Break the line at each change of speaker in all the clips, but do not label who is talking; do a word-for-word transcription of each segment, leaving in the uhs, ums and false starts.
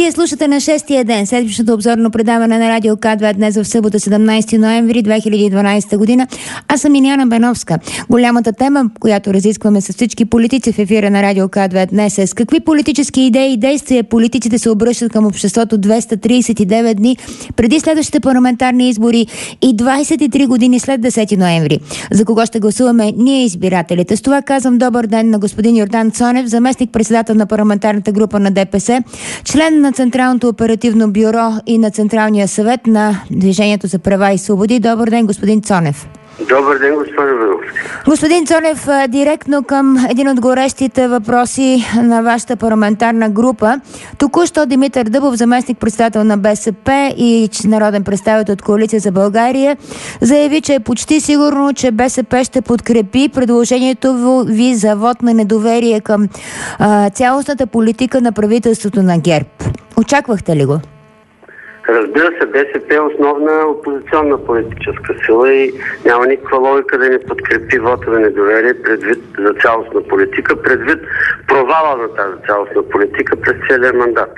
Вие слушате на шестия ден, седмичното обзорно предаване на Радио К два днес в събота, седемнайсети ноември две хиляди и дванайсета година. Аз съм Иляна Беновска. Голямата тема, която разискваме с всички политици в ефира на Радио К два днес е: с какви политически идеи и действия политиците се обръщат към обществото двеста трийсет и девет дни преди следващите парламентарни избори и двайсет и три години след десети ноември. За кого ще гласуваме ние, избирателите? С това казвам добър ден на господин Йордан Цонев, заместник-председател на парламентарната група на ДПС, член на Централното оперативно бюро и на Централния съвет на Движението за права и свободи. Добър ден, господин Цонев.
Добър ден, господин Беновски.
Господин Цонев, директно към един от горещите въпроси на вашата парламентарна група. Току-що Димитър Дъбов, заместник-председател на БСП и народен представител от Коалиция за България, заяви, че е почти сигурно, че БСП ще подкрепи предложението ви за вод на недоверие към а, цялостната политика на правителството на ГЕРБ. Очаквахте ли го?
Разбира се, БСП е основна опозиционна политическа сила и няма никаква логика да не подкрепи вота на недоверие предвид за цялостна политика, предвид провала на тази цялостна политика през целия мандат.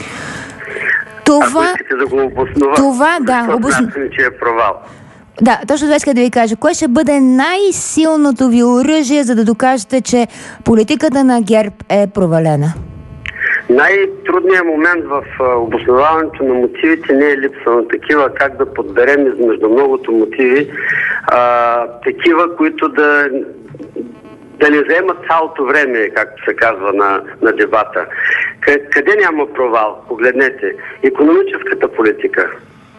Това...
Ако искате да го обоснова,
това, да, обосн...
че е провал.
Да, точно това иска да ви кажа. Кое ще бъде най-силното ви оръжие, за да докажете, че политиката на ГЕРБ е провалена?
Най-трудният момент в обосноваването на мотивите не е липса на такива, как да подберем между многото мотиви а, такива, които да, да не вземат цялото време, както се казва на, на дебата. Къде няма провал? Погледнете. Икономическата политика.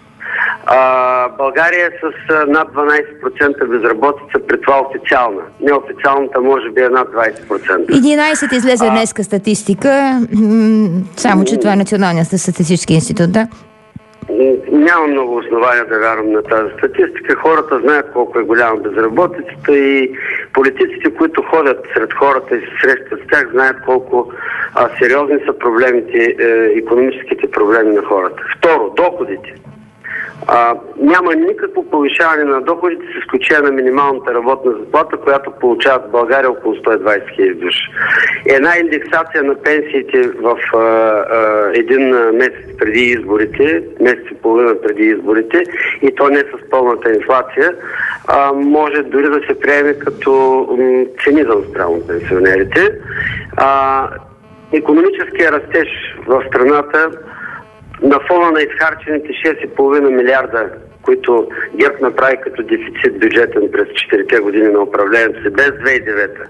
А, България е с а, над дванайсет процента безработица, при това официална. Неофициалната може би е над двайсет процента.
единайсет излезе а... днеска статистика, само че това е Националният статистически институт, да?
Няма много основания да вярвам на тази статистика. Хората знаят колко е голяма безработицата и политиците, които ходят сред хората и се срещат с тях, знаят колко а, сериозни са проблемите, е, икономическите проблеми на хората. Второ, доходите. А, няма никакво повишаване на доходите с изключение на минималната работна заплата, която получават в България около сто и двайсет хиляди души. Една индексация на пенсиите в а, а, един месец преди изборите, месец и половина преди изборите, и то не с пълната инфлация, а, може дори да се приеме като м, цинизъм спрямо пенсионерите. А, икономическия растеж в страната на фона на изхарчените шест и половина милиарда, които ГЕРБ направи като дефицит бюджетен през четирите години на управлението си, без две хиляди и девета.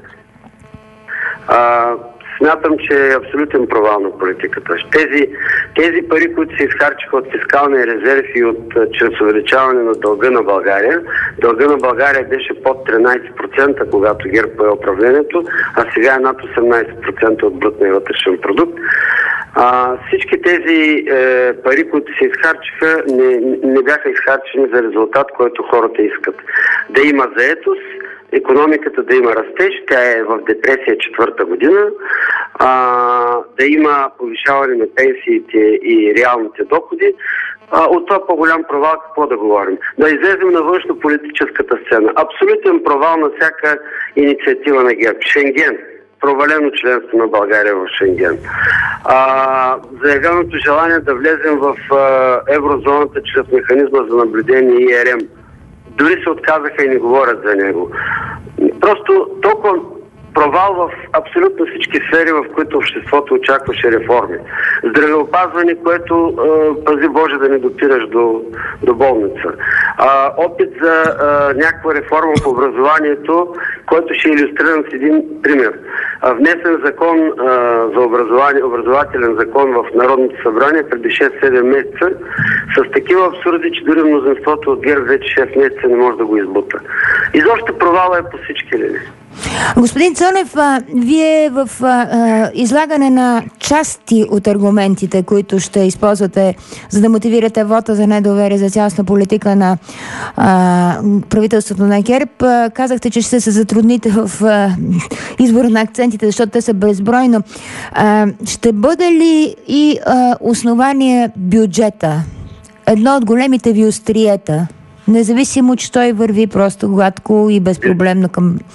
А, смятам, че е абсолютен провал на политиката. Тези, тези пари, които се изхарчиха от фискалния резерв и от чрез увеличаване на дълга на България, дълга на България беше под тринайсет процента, когато ГЕРБ пое управлението, а сега е над осемнайсет процента от брутния вътрешен продукт. А, всички тези е, пари, които се изхарчиха, не, не бяха изхарчени за резултат, който хората искат. Да има заетост, икономиката да има растеж, тя е в депресия четвърта година, а, да има повишаване на пенсиите и реалните доходи. А, от това по-голям провал какво да говорим? Да излезем на външно-политическата сцена. Абсолютен провал на всяка инициатива на ГЕРБ. Шенген. Провалено членство на България в Шенген. А, заявеното желание да влезем в а, еврозоната чрез механизма за наблюдение И Р М. Дори се отказаха и не говорят за него. Просто толкова провал в абсолютно всички сфери, в които обществото очакваше реформи. Здравеопазване, което е, пази Боже да не допираш до, до болница. А, опит за а, някаква реформа в образованието, който ще илюстрирам с един пример. А, внесен закон а, за образование, образователен закон в Народното събрание преди шест-седем месеца, с такива абсурди, че дори мнозинството от ГЕРБ вече шест месеца не може да го избута. Изобщо провала е по всички линии.
Господин Цонев, а, вие в а, излагане на части от аргументите, които ще използвате, за да мотивирате вота за недоверие за цялостна политика на а, правителството на ГЕРБ, а, казахте, че ще се затрудните в а, избора на акцентите, защото те са безбройно. А, ще бъде ли и а, основание бюджета едно от големите ви остриета, независимо, че той върви просто гладко и безпроблемно към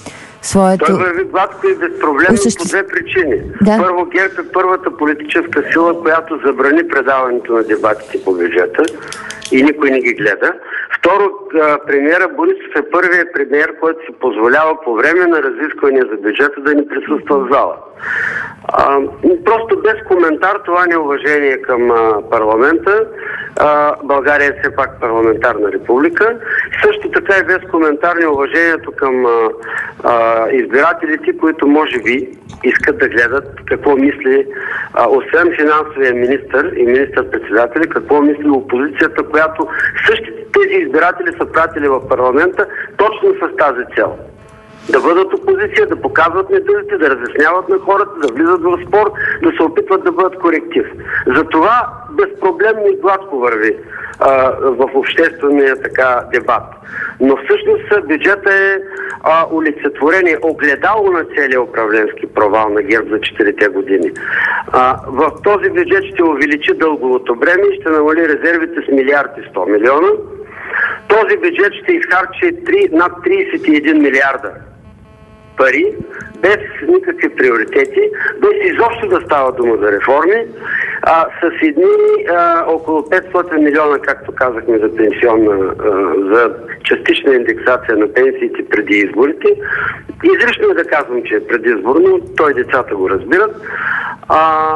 своето...
Той върви гладко и безпроблемно Осъществ... по две причини. Да. Първо, ГЕРБ е първата политическа сила, която забрани предаването на дебатите по бюджета и никой не ги гледа. Второ, премиера Борисов е първият премиер, който си позволява по време на разисквания за бюджета да ни присъства в зала. А, просто без коментар това неуважение към а, парламента. А, България е все пак парламентарна република. Също така и без коментар неуважението към а, а, избирателите, които може би искат да гледат какво мисли, а, освен финансовия министър и министър-председатели, какво мисли опозицията, която същите тези избиратели са пратили в парламента точно с тази цел. Да бъдат опозиция, да показват недъзите, да разясняват на хората, да влизат в спор, да се опитват да бъдат коректив. Затова безпроблемно и гладко върви а, в обществения така дебат. Но всъщност бюджета е а, олицетворение, огледало на целия управленски провал на ГЕРБ за четирите години. А, в този бюджет ще увеличи дълговото бреме и ще намали резервите с милиард и сто милиона. Този бюджет ще изхарчи над тридесет и един милиарда пари, без никакви приоритети, без изобщо да става дума за реформи, а, с едни а, около петстотин милиона, както казахме, за пенсионна, а, за частична индексация на пенсиите преди изборите. Изрично е да казвам, че е предизборно, той децата го разбират. А,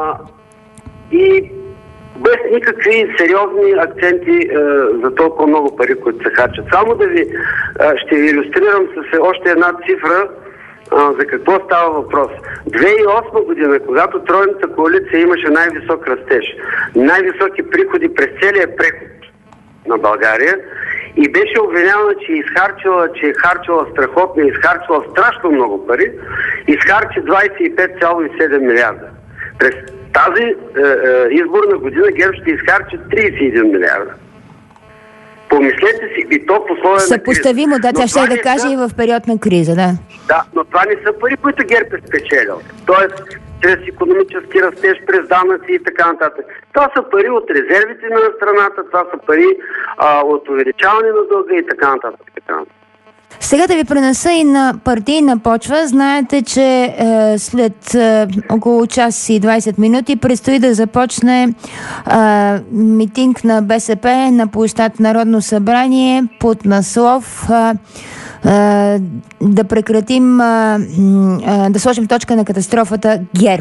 и без никакви сериозни акценти е, за толкова много пари, които се харчат. Само да ви, е, ще ви илюстрирам с още една цифра, е, за какво става въпрос. две хиляди и осма година, когато тройната коалиция имаше най-висок растеж, най-високи приходи през целия преход на България и беше обвинявана, че е изхарчила, че е харчила страхотно, е изхарчила страшно много пари, изхарчи двадесет и пет цяло и седем милиарда. През тази е, е, изборна година ГЕРБ ще изхарчи тридесет и един милиарда. Помислете си, и то по условия на криза.
Съпоставимо, да, тя ще да каже са... и в период на криза, да.
Да, но това не са пари, които ГЕРБ е спечелил. Тоест, чрез икономически растеж, през данъци и така нататък. Това са пари от резервите на страната, това са пари а, от увеличаване на дълга и така нататък. Така нататък.
Сега да ви пренеса и на партийна почва. Знаете, че е, след е, около час и двадесет минути предстои да започне е, митинг на БСП на площад Народно събрание под наслов е, е, да прекратим, е, е, да сложим точка на катастрофата ГЕРБ.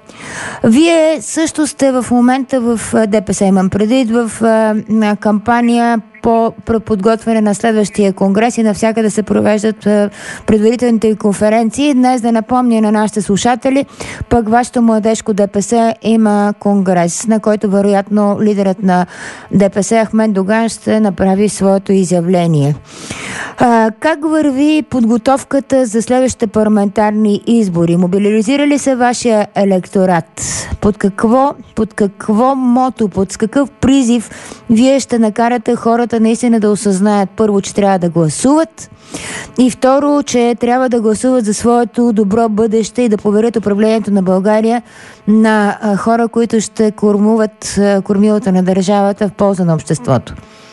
Вие също сте в момента в ДПС, имам предвид, в е, кампания по подготвяне на следващия конгрес и навсякъде се провеждат предварителните конференции. Днес да напомня на нашите слушатели, пък вашето младежко ДПС има конгрес, на който вероятно лидерът на ДПС Ахмед Доган ще направи своето изявление. А, как върви подготовката за следващите парламентарни избори? Мобилизира ли се вашия електорат? Под какво, под какво мото, под какъв призив вие ще накарате хората наистина да осъзнаят първо, че трябва да гласуват и второ, че трябва да гласуват за своето добро бъдеще и да поверят управлението на България на а, хора, които ще кормуват а, кормилата на държавата в полза на обществото?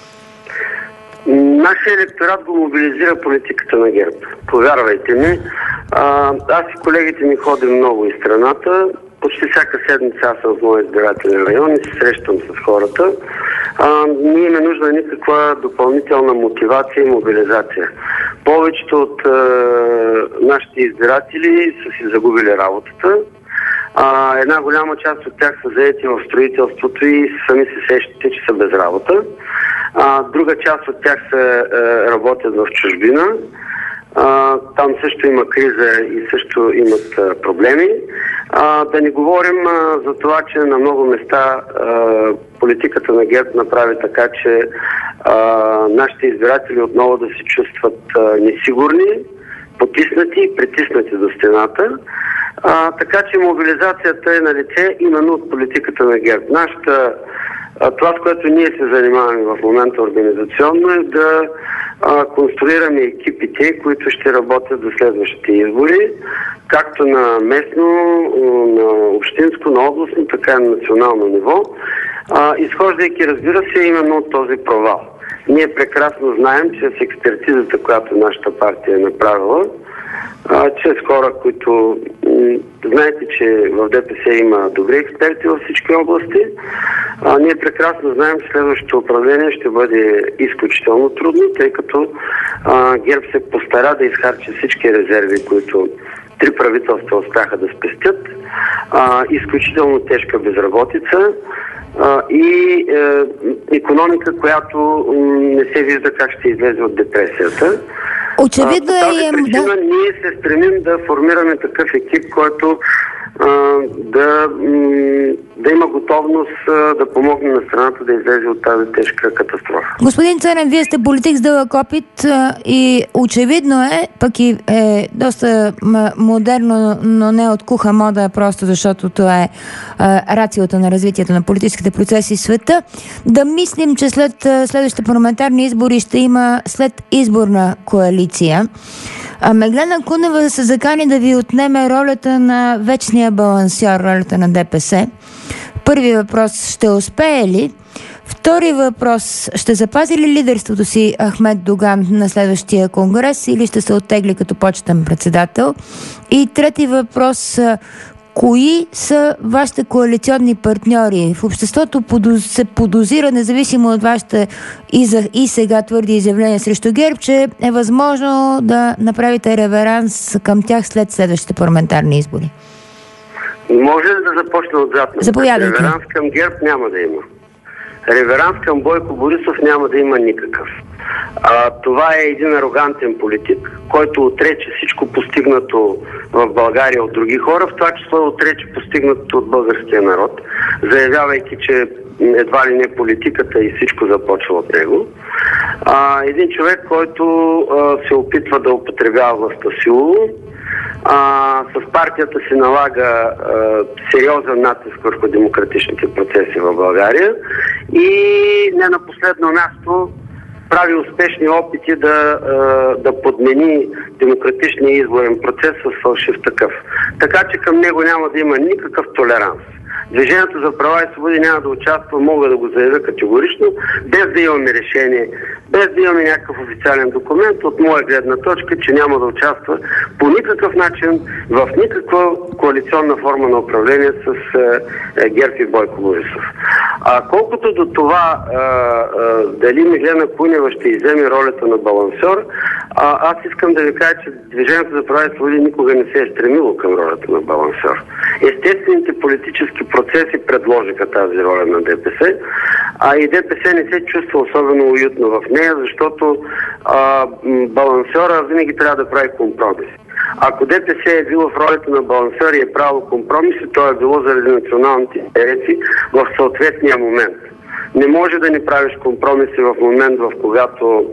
Нашия електорат го мобилизира политиката на ГЕРБ. Повярвайте ми. А, аз и колегите ми ходим много из страната. Почти всяка седмица аз съм в моя избирателен район и се срещам с хората. А, не им е нужна никаква допълнителна мотивация и мобилизация. Повечето от а, нашите избиратели са си загубили работата. А, една голяма част от тях са заети в строителството и сами се сещате, че са без работа. А, друга част от тях са, а, работят в чужбина. А, там също има криза и също имат а, проблеми. А, да не говорим а, за това, че на много места а, политиката на ГЕРБ направи така, че а, нашите избиратели отново да се чувстват а, несигурни, потиснати и притиснати до стената. А, така че мобилизацията е на лице именно от политиката на ГЕРБ. Нашата, а, това, с което ние се занимаваме в момента организационно, е да а, конструираме екипите, които ще работят до следващите избори, както на местно, на общинско, на областно, така и на национално ниво, а, изхождайки, разбира се, именно от този провал. Ние прекрасно знаем, че с експертизата, която нашата партия е направила, а, чрез хора, които м- знаете, че в ДПС има добри експерти във всички области. А, ние прекрасно знаем, че следващото управление ще бъде изключително трудно, тъй като а, ГЕРБ се постара да изхарчи всички резерви, които три правителства успяха да спестят. А, изключително тежка безработица а, и е, икономика, която м- не се вижда как ще излезе от депресията.
Очевидно
а, по тази
е...
причина да. Ние се стремим да формираме такъв екип, който а, да, м- да има готовност а, да помогне на страната да излезе от тази тежка катастрофа.
Господин Цонев, вие сте политик с дълъг опит а, и очевидно е, пък и е доста м- модерно, но не от куха мода, просто защото това е а, рациото на развитието на политическите процеси в света, да мислим, че след а, следващите парламентарни избори ще има след изборна коалиция. А Меглена Кунева се закани да ви отнеме ролята на вечния балансьор, ролята на ДПС. Първи въпрос: ще успее ли? Втори въпрос: ще запази ли лидерството си Ахмед Доган на следващия конгрес или ще се оттегли като почетен председател? И трети въпрос: кои са вашите коалиционни партньори? В обществото се подозира, независимо от вашите и, за, и сега твърди изявления срещу ГЕРБ, че е възможно да направите реверанс към тях след следващите парламентарни избори.
Може ли да започна отзад?
Заповядайте.
Реверанс към ГЕРБ няма да има. Реверанс към Бойко Борисов няма да има никакъв. А, това е един арогантен политик, който отрече всичко постигнато в България от други хора, в това число отрече постигнато от българския народ, заявявайки, че едва ли не политиката и всичко започва от него. А, един човек, който а, се опитва да употребява властта силово, А, с партията си налага а, сериозен натиск върху демократичните процеси в България и не на последно място прави успешни опити да, а, да подмени демократичния изборен процес с фалшив такъв. Така че към него няма да има никакъв толеранс. Движението за права и свободи няма да участва, мога да го заявя категорично, без да имаме решение, без да имаме някакъв официален документ, от моя гледна точка, че няма да участва по никакъв начин в никаква коалиционна форма на управление с е, ГЕРБ и Бойко Борисов. А колкото до това а, а, дали Меглена Кунева ще изземе ролята на балансьор, а, аз искам да ви кажа, че Движението за права и свободи никога не се е стремило към ролята на балансьор. Естествените политически процеси предложиха тази роля на ДПС, а и ДПС не се чувства особено уютно в нея, защото а, балансьора винаги трябва да прави компромиси. Ако ДПС е било в ролята на балансьор и е правило компромиси, то е било заради националните интереси в съответния момент. Не може да не правиш компромиси в момент, в когато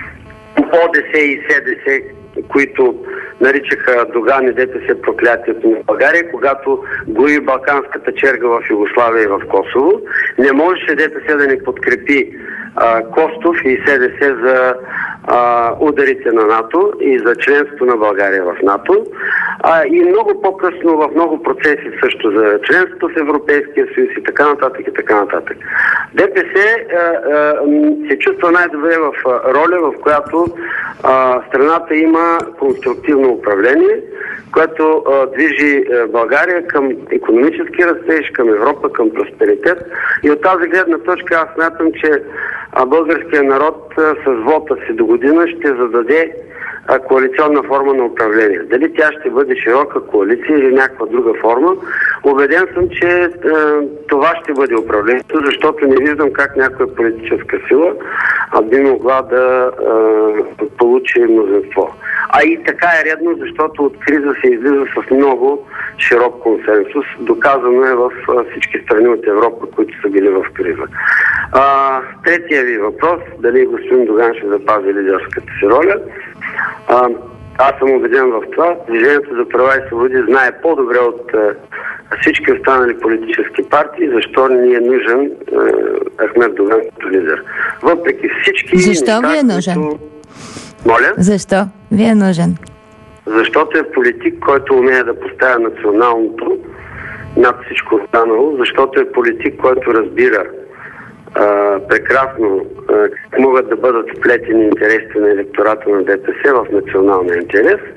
ОДС и СДС, които наричаха Доган и ДПС проклятието на България, когато гои балканската черга в Югославия и в Косово, не можеше ДПС да не подкрепи а, Костов и СДС за а, ударите на НАТО и за членството на България в НАТО. А, и много по-късно в много процеси също за членството в Европейския съюз и така нататък и така нататък. ДПС а, а, се чувства най-добре в роля, в която а, страната има конструктивно управление, което а, движи а, България към икономически растеж, към Европа, към просперитет. И от тази гледна точка аз смятам, че а, българският народ а, с вота си до година ще зададе а, коалиционна форма на управление. Дали тя ще бъде широка коалиция или някаква друга форма, убеден съм, че а, това ще бъде управлението, защото не виждам как някоя политическа сила а, би могла да а, получи мнозинство. А и така е редно, защото от криза се излиза с много широк консенсус. Доказано е в всички страни от Европа, които са били в криза. А, третия ви въпрос, дали господин Доган ще запази лидерската си роля. А, аз съм убеден в това. Движението за права и свободи знае по-добре от а, всички останали политически партии, защо ни е нужен а, Ахмед Доган като лидер. Въпреки всички...
Защо ви е нужен?
Които... Моля?
Защо ви е нужен?
Защото е политик, който умее да поставя националното над всичко останало, защото е политик, който разбира а, прекрасно а, как могат да бъдат вплетени интересите на електората на ДПС в националния интерес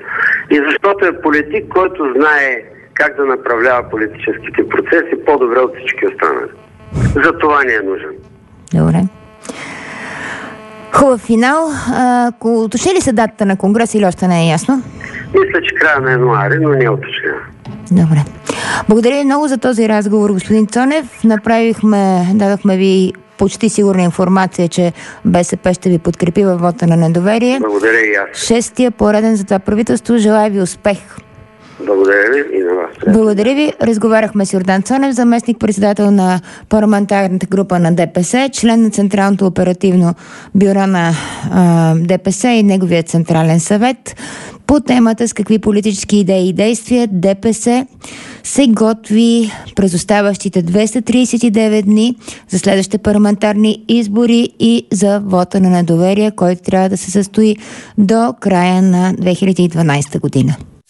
И защото е политик, който знае как да направлява политическите процеси по-добре от всички останали. За това не е нужен.
Добре. Хубав финал. Ако уточни ли се датата на конгрес или още не е ясно?
Мисля, че края на януари, но не е уточнена.
Добре. Благодаря ви много за този разговор, господин Цонев. Направихме, дадохме ви почти сигурна информация, че БСП ще ви подкрепи във вота на недоверие.
Благодаря и аз.
Шестия пореден за това правителство. Желая ви успех.
Благодаря ви и на вас.
Благодаря ви. Разговаряхме с Йордан Цонев, заместник-председател на парламентарната група на ДПС, член на Централното оперативно бюро на а, ДПС и неговия централен съвет по темата с какви политически идеи и действия ДПС се готви през оставащите двеста тридесет и девет дни за следващите парламентарни избори и за вота на недоверие, който трябва да се състои до края на две хиляди и дванадесета година.